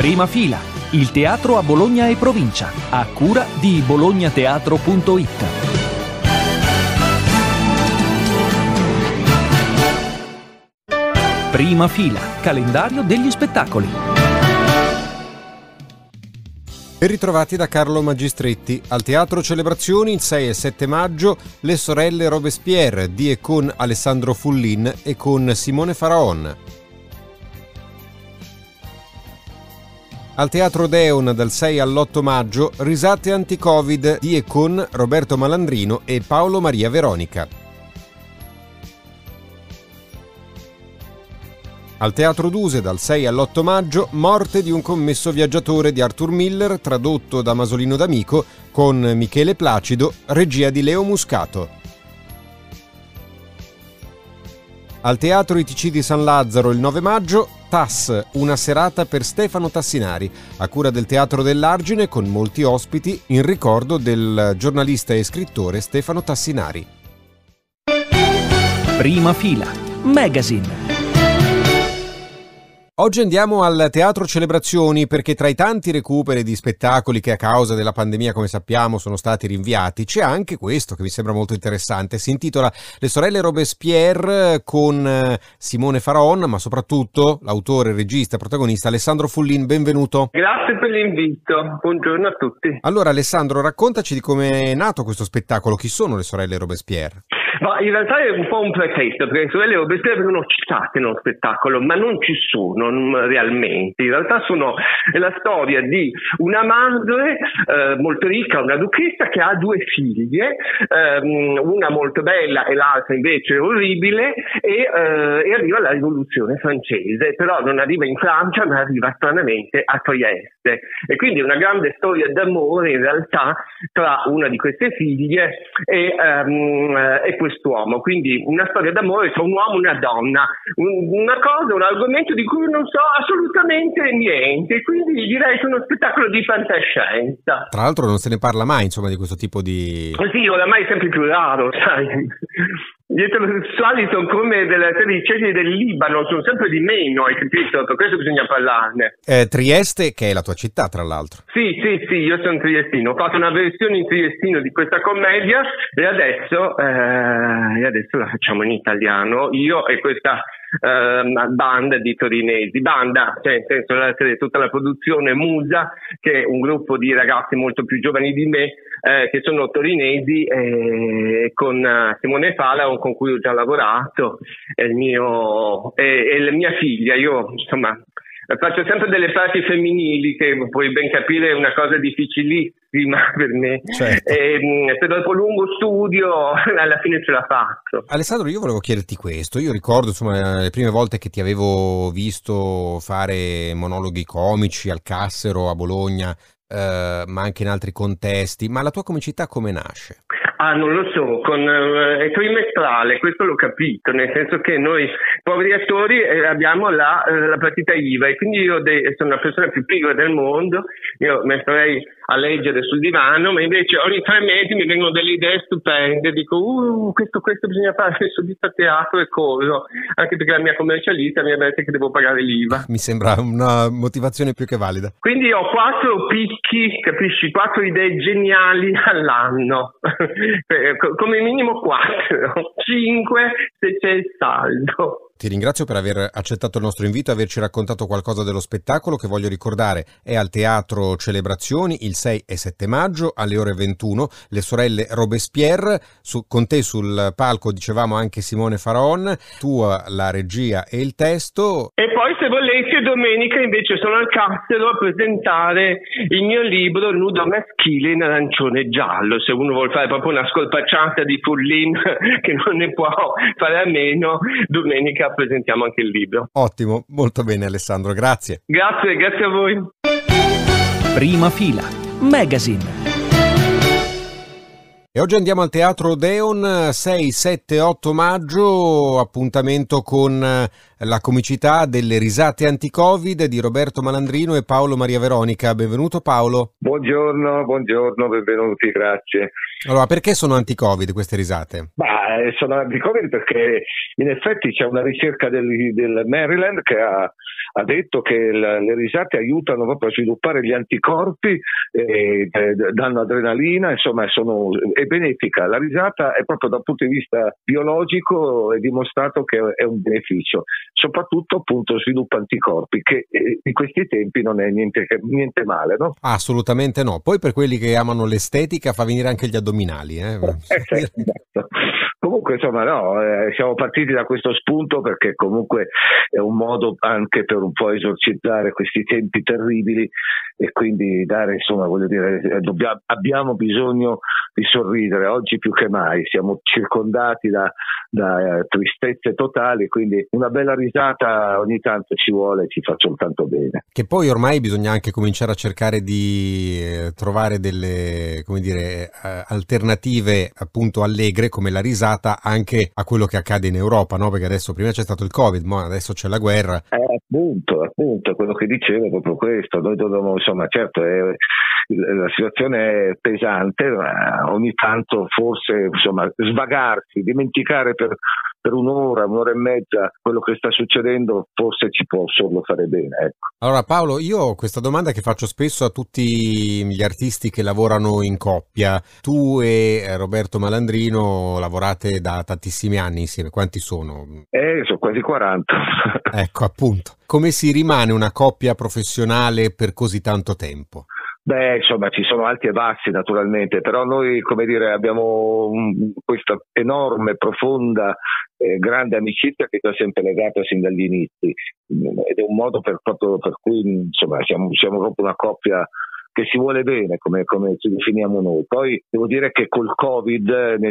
Prima fila, il teatro a Bologna e provincia, a cura di bolognateatro.it. Prima fila, calendario degli spettacoli. Ben ritrovati da Carlo Magistretti. Al Teatro Celebrazioni il 6 e 7 maggio Le sorelle Robespierre di e con Alessandro Fullin e con Simone Faraon. Al Teatro Odeon dal 6 all'8 maggio Risate anti-Covid di e con Roberto Malandrino e Paolo Maria Veronica. Al Teatro Duse dal 6 all'8 maggio Morte di un commesso viaggiatore di Arthur Miller, tradotto da Masolino D'Amico, con Michele Placido, regia di Leo Muscato. Al Teatro ITC di San Lazzaro il 9 maggio TAS, una serata per Stefano Tassinari, a cura del Teatro dell'Argine, con molti ospiti in ricordo del giornalista e scrittore Stefano Tassinari. Prima fila, Magazine. Oggi andiamo al Teatro Celebrazioni perché tra i tanti recuperi di spettacoli che a causa della pandemia, come sappiamo, sono stati rinviati, c'è anche questo che mi sembra molto interessante. Si intitola Le sorelle Robespierre con Simone Faraon, ma soprattutto l'autore, regista, protagonista Alessandro Fullin. Benvenuto. Grazie per l'invito, buongiorno a tutti. Allora Alessandro, raccontaci di come è nato questo spettacolo. Chi sono le sorelle Robespierre? Ma in realtà è un po' un pretesto, perché le sorelle Robespierre vengono citate nello spettacolo, ma non ci sono realmente. In realtà è la storia di una madre molto ricca, una duchessa che ha due figlie, una molto bella e l'altra invece orribile, e arriva la rivoluzione francese, però non arriva in Francia ma arriva stranamente a Trieste, e quindi è una grande storia d'amore in realtà tra una di queste figlie e quest'uomo, quindi una storia d'amore tra un uomo e una donna, un argomento di cui non so assolutamente niente, quindi direi che è uno spettacolo di fantascienza. Tra l'altro non se ne parla mai, insomma, di questo tipo di... Sì, oramai è sempre più raro, sai. Gli eterosessuali sono come delle tredicesime del Libano, sono sempre di meno, hai capito? Per questo bisogna parlarne. Trieste, che è la tua città, tra l'altro. Sì, io sono triestino. Ho fatto una versione in triestino di questa commedia e adesso la facciamo in italiano, io e questa banda di torinesi, cioè nel senso tutta la produzione Musa, che è un gruppo di ragazzi molto più giovani di me, che sono torinesi, con Simone Faraon, con cui ho già lavorato, e la mia figlia. Io insomma faccio sempre delle parti femminili, che puoi ben capire è una cosa difficilissima per me, certo. Se dopo lungo studio alla fine ce la faccio. Alessandro, io volevo chiederti questo. Io ricordo insomma le prime volte che ti avevo visto fare monologhi comici al Cassero, a Bologna, ma anche in altri contesti. Ma la tua comicità come nasce? Non lo so, è trimestrale, questo l'ho capito, nel senso che noi poveri attori abbiamo la partita IVA, e quindi io sono la persona più pigra del mondo, io mi starei a leggere sul divano, ma invece ogni 3 mesi mi vengono delle idee stupende, dico questo bisogna fare subito a teatro, e corro, anche perché la mia commercialista mi avverte che devo pagare l'IVA. Mi sembra una motivazione più che valida. Quindi ho 4 picchi, capisci, 4 idee geniali all'anno. Come minimo 4, 5 se c'è il saldo. Ti ringrazio per aver accettato il nostro invito e averci raccontato qualcosa dello spettacolo, che voglio ricordare è al Teatro Celebrazioni il 6 e 7 maggio alle ore 21, Le sorelle Robespierre, con te sul palco dicevamo anche Simone Faraon, tua la regia e il testo. E poi se volete domenica invece sono al Cassero a presentare il mio libro Nudo maschile in arancione e giallo, se uno vuole fare proprio una scolpacciata di Fullin che non ne può fare a meno, domenica presentiamo anche il libro. Ottimo, molto bene Alessandro, grazie. Grazie a voi. Prima fila, Magazine. E oggi andiamo al Teatro Odeon, 6, 7, 8 maggio, appuntamento con la comicità delle risate anti-Covid di Roberto Malandrino e Paolo Maria Veronica. Benvenuto Paolo. Buongiorno, benvenuti, grazie. Allora, perché sono anti-Covid queste risate? Sono anti-Covid perché in effetti c'è una ricerca del Maryland che ha detto che le risate aiutano proprio a sviluppare gli anticorpi, danno adrenalina, insomma è benefica. La risata è proprio dal punto di vista biologico è dimostrato che è un beneficio, soprattutto appunto sviluppa anticorpi, che in questi tempi non è niente male, no? Assolutamente no. Poi per quelli che amano l'estetica fa venire anche gli addominali. Esatto. Comunque siamo partiti da questo spunto perché comunque è un modo anche per un po' esorcizzare questi tempi terribili e quindi abbiamo bisogno di sorridere oggi più che mai, siamo circondati da tristezze totali, quindi una bella risata ogni tanto ci vuole, ci fa soltanto bene. Che poi ormai bisogna anche cominciare a cercare di trovare delle, alternative appunto allegre come la risata anche a quello che accade in Europa, no? Perché adesso prima c'è stato il Covid, ma adesso c'è la guerra. Appunto, quello che dicevo è proprio questo. Noi dobbiamo, certo, la situazione è pesante, ma ogni tanto forse, svagarsi, dimenticare per un'ora e mezza quello che sta succedendo, forse ci può solo fare bene, ecco. Allora Paolo, io ho questa domanda che faccio spesso a tutti gli artisti che lavorano in coppia. Tu e Roberto Malandrino lavorate da tantissimi anni insieme, quanti sono? Sono quasi 40. Ecco, appunto. Come si rimane una coppia professionale per così tanto tempo? Ci sono alti e bassi naturalmente, però noi, abbiamo questa enorme, profonda, grande amicizia che ci ha sempre legato sin dagli inizi, ed è un modo per cui siamo proprio una coppia che si vuole bene, come ci definiamo noi. Poi devo dire che col Covid,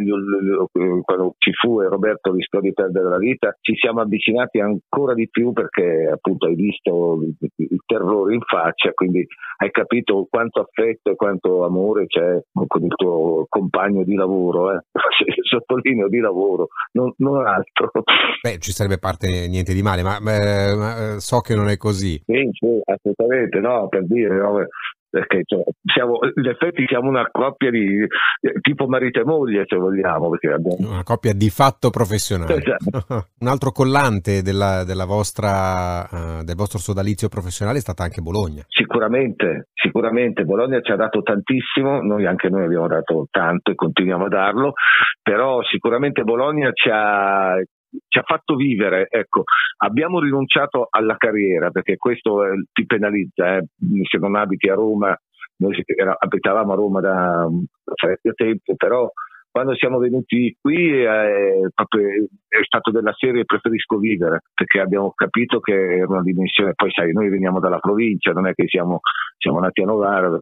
quando ci fu e Roberto rischiò di perdere la vita, ci siamo avvicinati ancora di più perché appunto hai visto il terrore in faccia, quindi hai capito quanto affetto e quanto amore c'è con il tuo compagno di lavoro, sottolineo di lavoro, non altro. Ci sarebbe parte niente di male, ma so che non è così. Sì, assolutamente, no, per dire, no, perché in effetti siamo una coppia di tipo marito e moglie, se vogliamo, perché abbiamo una coppia di fatto professionale. Esatto. Un altro collante del vostro sodalizio professionale è stata anche Bologna. Sicuramente Bologna ci ha dato tantissimo, anche noi abbiamo dato tanto e continuiamo a darlo, però sicuramente Bologna ci ha fatto vivere, ecco. Abbiamo rinunciato alla carriera perché questo ti penalizza, se non abiti a Roma. Noi abitavamo a Roma da parecchio tempo, però quando siamo venuti qui è stato della serie preferisco vivere, perché abbiamo capito che era una dimensione. Poi sai, noi veniamo dalla provincia, non è che siamo nati a Novara,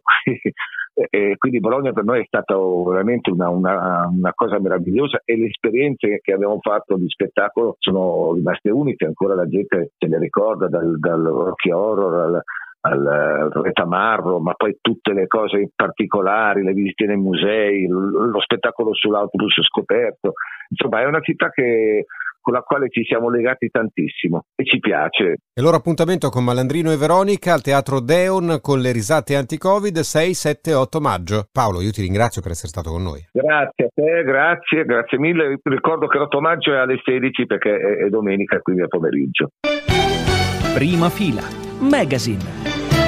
e quindi Bologna per noi è stata veramente una cosa meravigliosa, e le esperienze che abbiamo fatto di spettacolo sono rimaste uniche, ancora la gente se le ricorda, dal Rocky Horror al Retamarro, ma poi tutte le cose particolari, le visite nei musei, lo spettacolo sull'autobus scoperto. Insomma, è una città con la quale ci siamo legati tantissimo e ci piace. E loro appuntamento con Malandrino e Veronica al Teatro Odeon con le risate anti-Covid 6, 7, 8 maggio. Paolo, io ti ringrazio per essere stato con noi. Grazie a te, grazie mille. Ricordo che l'8 maggio è alle 16 perché è domenica, quindi è pomeriggio. Prima fila, Magazine.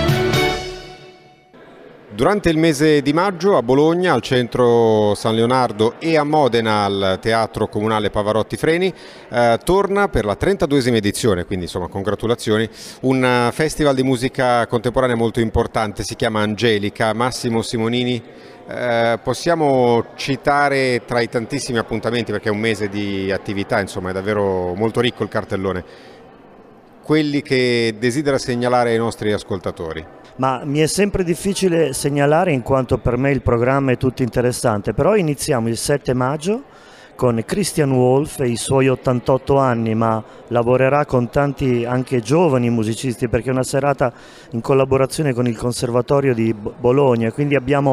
Durante il mese di maggio a Bologna, al centro San Leonardo, e a Modena al Teatro Comunale Pavarotti Freni torna per la 32esima edizione, quindi insomma congratulazioni, un festival di musica contemporanea molto importante, si chiama Angelica. Massimo Simonini, possiamo citare tra i tantissimi appuntamenti, perché è un mese di attività, insomma è davvero molto ricco il cartellone, quelli che desidera segnalare ai nostri ascoltatori? Ma mi è sempre difficile segnalare in quanto per me il programma è tutto interessante, però iniziamo il 7 maggio con Christian Wolff e i suoi 88 anni, ma lavorerà con tanti anche giovani musicisti perché è una serata in collaborazione con il Conservatorio di Bologna, quindi abbiamo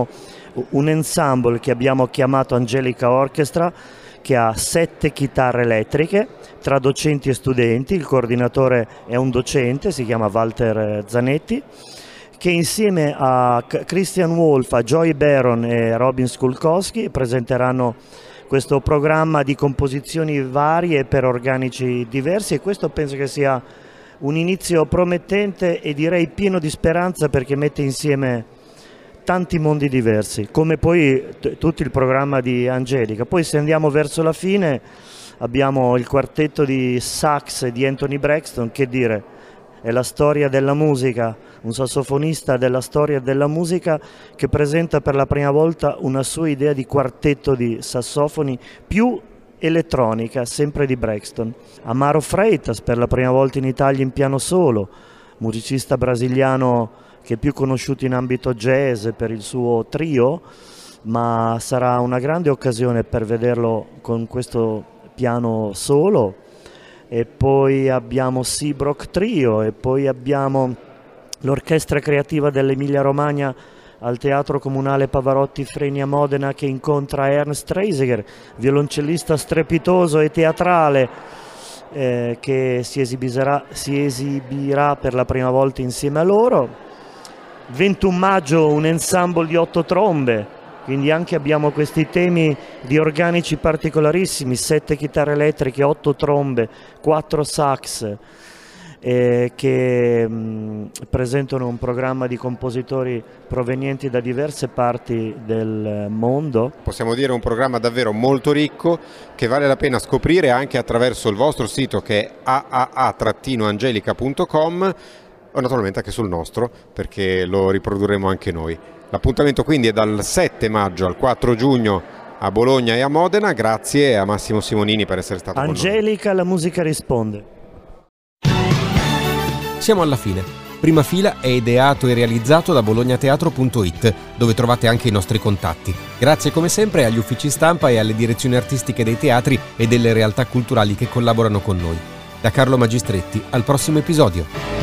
un ensemble che abbiamo chiamato Angelica Orchestra, che ha 7 chitarre elettriche tra docenti e studenti. Il coordinatore è un docente, si chiama Walter Zanetti, che insieme a Christian Wolff, a Joy Baron e Robin Skulkowski presenteranno questo programma di composizioni varie per organici diversi, e questo penso che sia un inizio promettente e direi pieno di speranza, perché mette insieme tanti mondi diversi, come poi tutto il programma di Angelica. Poi se andiamo verso la fine abbiamo il quartetto di sax di Anthony Braxton, che dire, è la storia della musica, un sassofonista della storia della musica che presenta per la prima volta una sua idea di quartetto di sassofoni più elettronica, sempre di Braxton. Amaro Freitas per la prima volta in Italia in piano solo, musicista brasiliano che è più conosciuto in ambito jazz per il suo trio, ma sarà una grande occasione per vederlo con questo piano solo. E poi abbiamo Seabrook Trio, e poi abbiamo l'orchestra creativa dell'Emilia Romagna al Teatro Comunale Pavarotti Freni a Modena, che incontra Ernst Reisiger, violoncellista strepitoso e teatrale, che si esibirà per la prima volta insieme a loro. 21 maggio un ensemble di 8 trombe, quindi anche abbiamo questi temi di organici particolarissimi: 7 chitarre elettriche, 8 trombe, 4 sax, che presentano un programma di compositori provenienti da diverse parti del mondo. Possiamo dire un programma davvero molto ricco, che vale la pena scoprire anche attraverso il vostro sito, che è aaa-angelica.com, o naturalmente anche sul nostro, perché lo riprodurremo anche noi. L'appuntamento quindi è dal 7 maggio al 4 giugno a Bologna e a Modena. Grazie a Massimo Simonini per essere stato con noi. Angelica, la musica risponde. Siamo alla fine. Prima Fila è ideato e realizzato da bolognateatro.it, dove trovate anche i nostri contatti. Grazie come sempre agli uffici stampa e alle direzioni artistiche dei teatri e delle realtà culturali che collaborano con noi. Da Carlo Magistretti, al prossimo episodio.